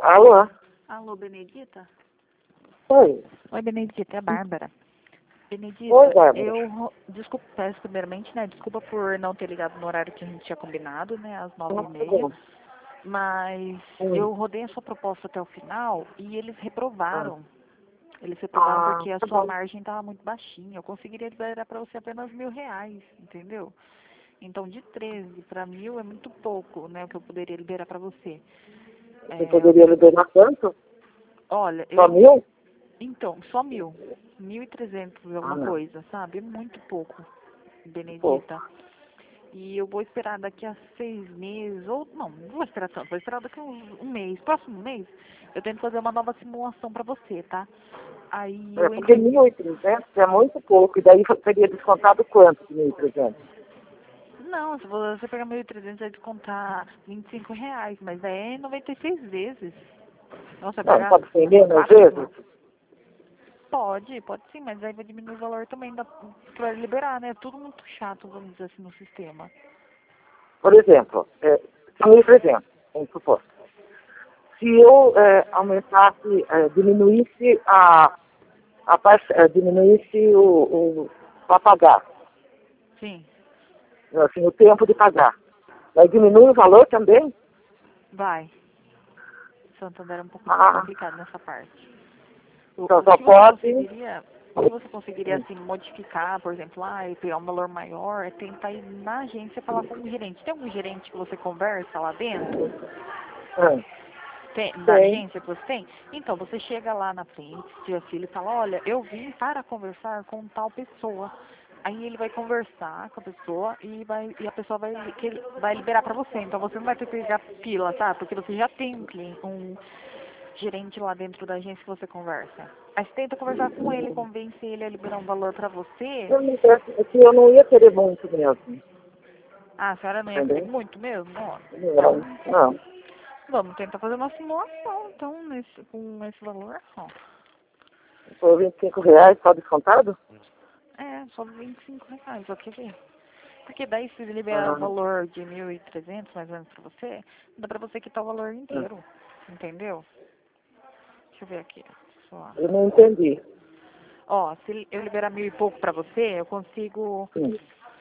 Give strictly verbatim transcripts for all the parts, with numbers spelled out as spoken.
Alô? Alô, Benedita? Oi. Oi, Benedita, é a Bárbara. Benedita, Oi, Bárbara. eu... ro- Desculpa, peço primeiramente, né? Desculpa por não ter ligado no horário que a gente tinha combinado, né? Às nove Não, e tá meia. bom. Mas Hum. eu rodei a sua proposta até o final e eles Ah, reprovaram. Eles reprovaram Ah, porque a tá sua bom. margem estava muito baixinha. Eu conseguiria liberar para você apenas mil reais, entendeu? Então, de treze para mil é muito pouco, né? O que eu poderia liberar para você. Você É, poderia liberar quanto? olha, Só eu... mil? Então, só mil. Mil e trezentos, Ah, alguma não. coisa, sabe? É muito pouco, Pô. Benedita. E eu vou esperar daqui a seis meses, ou não, não vou esperar tanto, vou esperar daqui a um, um mês. Próximo mês, eu tento fazer uma nova simulação pra você, tá? Aí É, eu porque entro em... mil e trezentos é muito pouco. E daí seria descontado quanto de mil e trezentos? Não, se você pegar mil e trezentos, vai descontar vinte e cinco reais, mas daí é noventa e seis vezes. Nossa, vai Não, pagar pode ser menos quatro vezes? vezes. Pode, pode sim, mas aí vai diminuir o valor também da, pra liberar, né? Tudo muito chato, vamos dizer assim, no sistema. Por exemplo, é, só mil e trezentos, vamos supor. Se eu é, aumentasse, é, diminuísse a, a parte, é, diminuísse o, o para pagar, Sim, assim, o tempo de pagar, vai diminuir o valor também? vai. Santander é um pouco Ah, complicado nessa parte. O, então o só que você pode. conseguiria, o que você conseguiria assim modificar, por exemplo, ah, e pegar um valor maior, é tentar ir na agência e falar com o gerente. Tem algum gerente que você conversa lá dentro? Ah, Tem, da tem. agência que você tem? Então, você chega lá na frente, tira filho e fala, olha, eu vim para conversar com tal pessoa. Aí ele vai conversar com a pessoa e, vai, e a pessoa vai, que ele vai liberar para você. Então você não vai ter que pegar fila, tá? Porque você já tem um, cliente, um gerente lá dentro da agência que você conversa. Aí você tenta conversar com ele, convence ele a liberar um valor para você. Eu não, é que eu não ia querer muito mesmo, Ah, a senhora não ia querer entendeu? muito mesmo? Ó, Não, então, não. vamos tentar fazer uma simulação, então, nesse, com esse valor, ó. Por vinte e cinco reais, só descontado? É, só vinte e cinco reais, ó, quer ver? Porque daí se liberar o Ah, valor de mil e trezentos mais ou menos pra você, dá pra você quitar o valor ah, inteiro, entendeu? Deixa eu ver aqui, só. eu não entendi. Ó, se eu liberar mil e pouco pra você, eu consigo, Sim.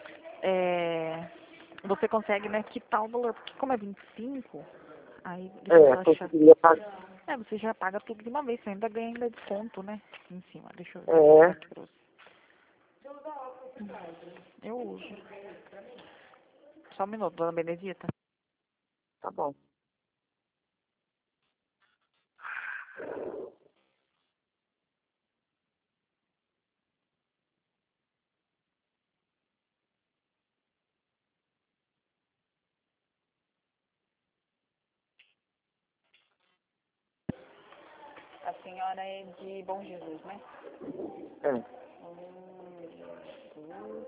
é, você consegue, né, quitar o valor, porque como é vinte e cinco, aí, deixa eu É, só achar. conseguiria pagar. É, você já paga tudo de uma vez, você ainda ganha ainda desconto, né, em cima, deixa eu ver É, aqui pra você. Eu uso. Só um minuto, dona Benedita. tá bom. A senhora é de Bom Jesus, né? É. Bom Jesus.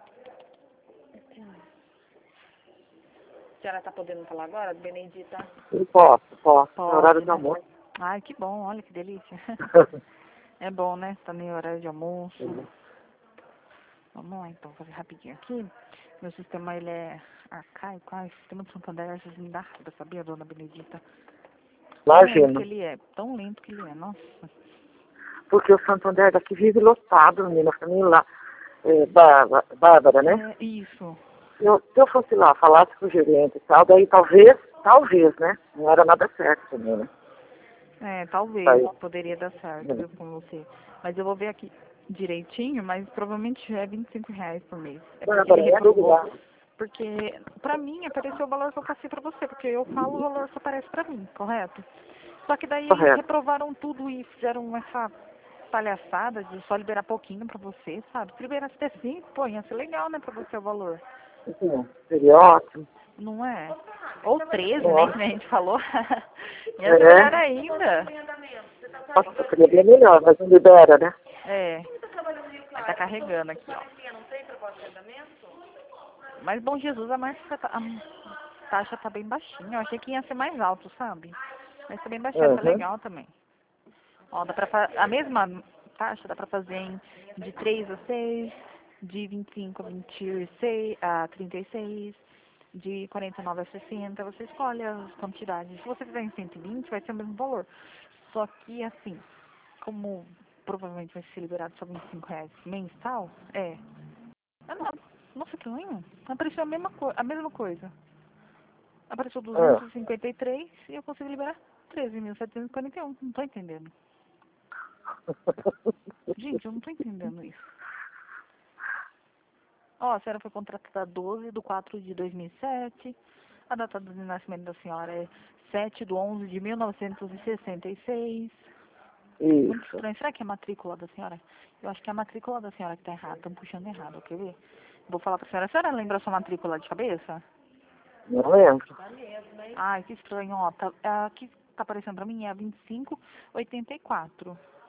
A senhora tá podendo falar agora, Benedita? Eu posso, posso. É horário Pode, de né? almoço. Ai, que bom, olha que delícia. É bom, né? Tá no horário de almoço. Vamos lá, então, fazer rapidinho aqui. Meu sistema, ele é arcaico. Ai, o sistema de Santander, às vezes me dá raiva, sabia, dona Benedita? Tão lento que Imagina. ele é, tão lento que ele é, nossa. Porque o Santander daqui vive lotado, menina. Pra mim lá, é, Bárbara, Bárbara, né? É, isso. Se eu, se eu fosse lá, falasse com o gerente e tal, daí talvez, talvez, né? Não era nada certo também, né? É, talvez Aí, poderia dar certo, né? viu, com você. Mas eu vou ver aqui direitinho, mas provavelmente é vinte e cinco reais por mês. É porque ele Bárbara, é tudo reprovou. lá. Porque, pra mim, apareceu o valor que eu passei pra você, porque eu falo o valor que aparece pra mim, correto? Só que daí eles Correto. reprovaram tudo e fizeram essa palhaçada de só liberar pouquinho pra você, sabe? Se liberasse até cinco, pô, ia ser legal, né, pra você o valor. Então, seria ótimo. Não é? Ou treze, né, que Nossa. nem a gente falou. Ia ser melhor É. ainda. Nossa, seria bem melhor, mas não libera, né? É. Aí tá carregando aqui, ó. Mas, bom Jesus, a, marca tá, a taxa tá bem baixinha. Eu achei que ia ser mais alto, sabe? Mas tá bem baixinha, tá Uhum. legal também. Ó, dá pra fa a mesma taxa dá pra fazer em de três a seis, de vinte e cinco a vinte e seis, a trinta e seis. de quarenta e nove a sessenta, você escolhe as quantidades. Se você fizer em cento e vinte, vai ser o mesmo valor. Só que, assim, como provavelmente vai ser liberado só vinte e cinco reais mensal, é. Ah, não. Nossa, que ruim. Apareceu a mesma, co a mesma coisa. Apareceu É. duzentos e cinquenta e três e eu consigo liberar treze mil setecentos e quarenta e um. Não tô entendendo. Gente, eu não tô entendendo isso. Ó, a senhora foi contratada doze de quatro de dois mil e sete. A data de nascimento da senhora é sete de onze de mil novecentos e sessenta e seis. Muito Isso. estranho. Será que é a matrícula da senhora? Eu acho que é a matrícula da senhora que tá errada. Estão puxando errado, quer ver? Vou falar pra senhora. A senhora lembra a sua matrícula de cabeça? Não lembro. Ai, que estranho. Ó, tá, aqui tá aparecendo pra mim é a vinte e cinco oitenta e quatro.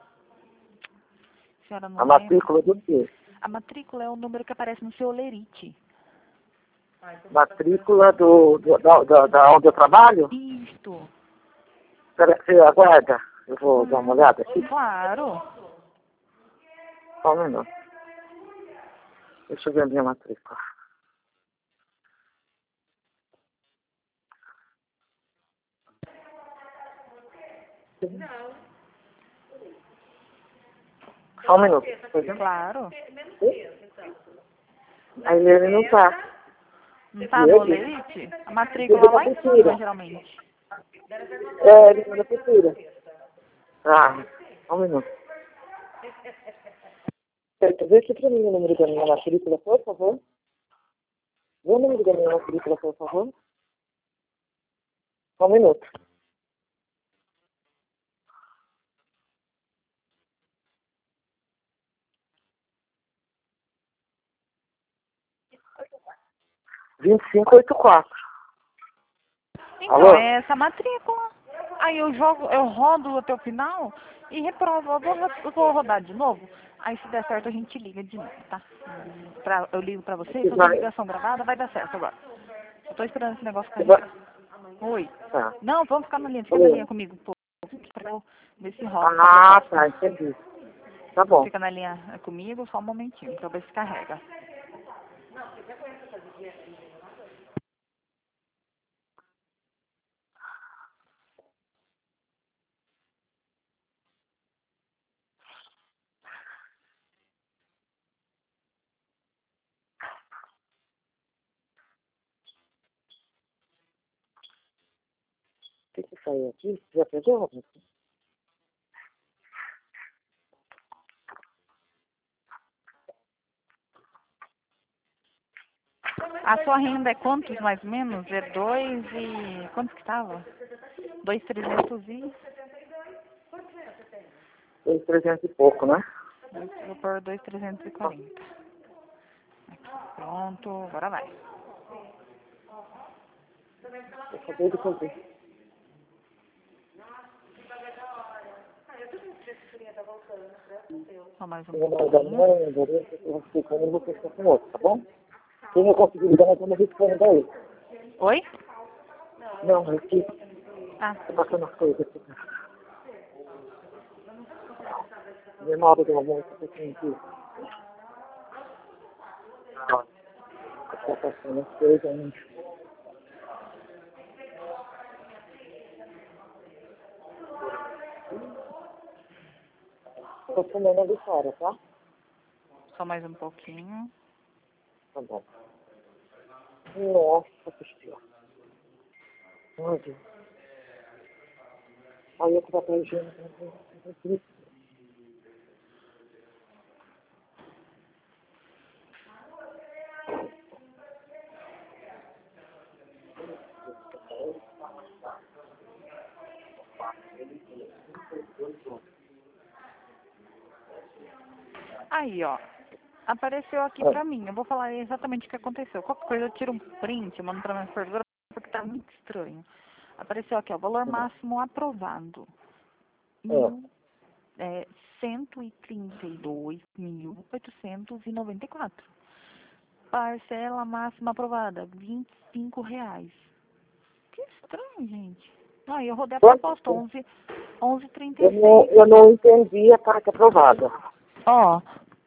A senhora não A lembra? matrícula do quê? A matrícula é o número que aparece no seu olerite. Matrícula do, do, da, da, da onde eu trabalho? Isto. Espera, você aguarda. Eu vou dar uma Hum, olhada aqui. claro. Só um minuto. Deixa eu ver a minha matrícula. Só um minuto. Pois não? Claro. Aí ele não tá. Não tá E no ele? olerite? A matrícula lá em cima, geralmente. É, ele manda cultura. Ah, só um minuto. Vê aqui pra mim o número da minha matrícula, por favor. Vê o número da minha matrícula, por favor. Só um minuto. vinte e cinco oitenta e quatro. Então, Alô? é essa matrícula. Aí eu jogo, eu rodo até o final e reprovo. Eu vou, eu vou rodar de novo. Aí se der certo a gente liga de novo, tá? Pra, eu ligo pra você, Você fazer vai... ligação gravada, vai dar certo agora. Eu tô esperando esse negócio Você vai... carregar. Oi. Tá. Não, vamos ficar na linha, fica na Alô? linha comigo, pô. Pra eu ver se roda essa Ah, proposta. tá, entendi. Tá bom. Fica na linha comigo, só um momentinho, pra eu ver se carrega. Tem que sair aqui. Já pegou, Robinson? A sua renda é quantos mais ou menos? É dois e... Quanto que tava? Dois trezentos e... Tem trezentos e pouco, né? Vou pôr dois trezentos e quarenta. Pronto, agora vai. Eu acabei de fazer. Só mais um Eu vou mandar pouquinho. mãe, endereço, eu vou ficar com ele, vou fechar com outro, tá bom? Quem eu conseguir ligar, nós vamos responder aí. Oi? Não, é que Ah, tô passando as coisas aqui. Memória do almoço, eu tenho aqui. Ó, tá passando as coisas, hein? Tô fumando ali fora, tá? só mais um pouquinho. Tá bom. Nossa, que estilo. Ai, Deus. Aí eu tô papel higiênico. Aí, ó. Apareceu aqui pra mim. Eu vou falar exatamente o que aconteceu. Qualquer coisa eu tiro um print, mando pra minha supervisora, porque tá muito estranho. Apareceu aqui, ó. Valor máximo aprovado. É. Mil, é, cento e trinta e dois mil oitocentos e noventa e quatro. Parcela máxima aprovada, vinte e cinco reais. Que estranho, gente. Não, eu rodei a proposta, Quanto? onze, onze trinta Eu e não, seis. eu não entendi a carta aprovada. Ó,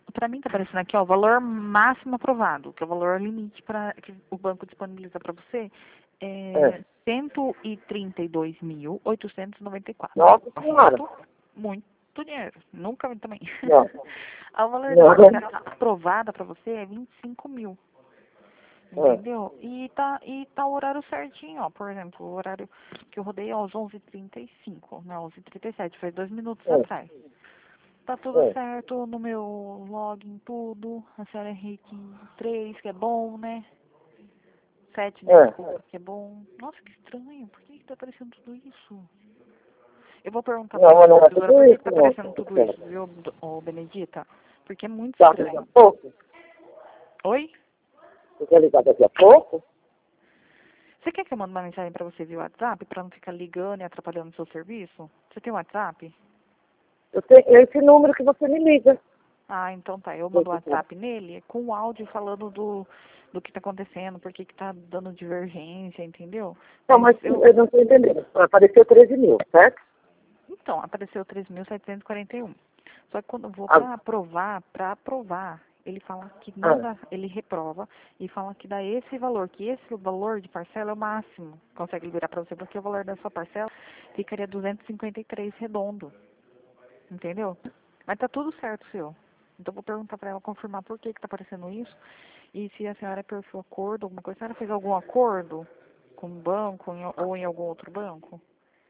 Pra mim tá aparecendo aqui, ó, o valor máximo aprovado, que é o valor limite para que o banco disponibiliza para você, é, É. cento e trinta e dois mil, oitocentos e noventa e quatro. Nossa senhora. Correto? Muito dinheiro. Nunca vi também. Não. O valor Não. da carta aprovada para você é vinte e cinco mil. É. Entendeu? E tá, e tá o horário certinho, ó. Por exemplo, o horário que eu rodei é às onze e trinta e cinco, né? onze e trinta e sete, faz dois minutos É. atrás. Tá tudo É. certo no meu login, tudo. A senhora é rating três, que é bom, né? sete, É. desculpa, que é bom. Nossa, que estranho. Por que que tá aparecendo tudo isso? Eu vou perguntar pra Não, mas não é supervisora tudo por que que isso, tá não. aparecendo tudo isso, viu, do- ô Benedita? Porque é muito Tá, daqui a estranho. pouco. Oi? Você quer ligar daqui a pouco? Você quer que eu mande uma mensagem pra você via WhatsApp, pra não ficar ligando e atrapalhando o seu serviço? Você tem WhatsApp? Eu tenho esse número que você me liga. Ah, então tá. Eu mando o WhatsApp nele com o áudio falando do, do que tá acontecendo, por que que tá dando divergência, entendeu? Não, mas eu... eu não estou entendendo. Apareceu treze mil, certo? Então, apareceu três mil setecentos e quarenta e um. Só que quando eu vou Ah, pra aprovar, pra aprovar, ele fala que não ah, dá, ele reprova e fala que dá esse valor, que esse valor de parcela é o máximo. Consegue liberar pra você, porque o valor da sua parcela ficaria duzentos e cinquenta e três redondo. Entendeu? Mas tá tudo certo, senhor. Então vou perguntar pra ela confirmar por que que tá aparecendo isso e se a senhora perfil acordo, alguma coisa. A senhora fez algum acordo com o banco em- ou em algum outro banco?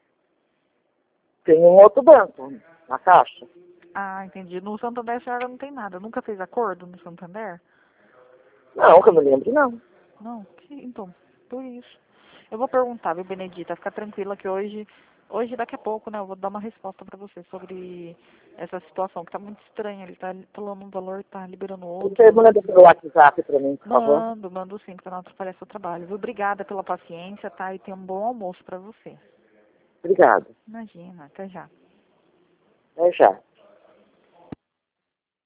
tem um outro banco na caixa. Ah, entendi. No Santander a senhora não tem nada. Nunca fez acordo no Santander? Não, que eu me lembro, não. Não? Que, então, por isso. Eu vou perguntar, viu, Benedita? Fica tranquila que hoje, hoje daqui a pouco, né, eu vou dar uma resposta pra você sobre essa situação, que tá muito estranha. Ele tá falando um valor, tá liberando Você outro. manda pelo WhatsApp para mim, por favor. Mando, mando sim, pra não atrapalhar seu trabalho, viu? Obrigada pela paciência, tá? E tenha um bom almoço pra você. Obrigado. Imagina, até já. Até já.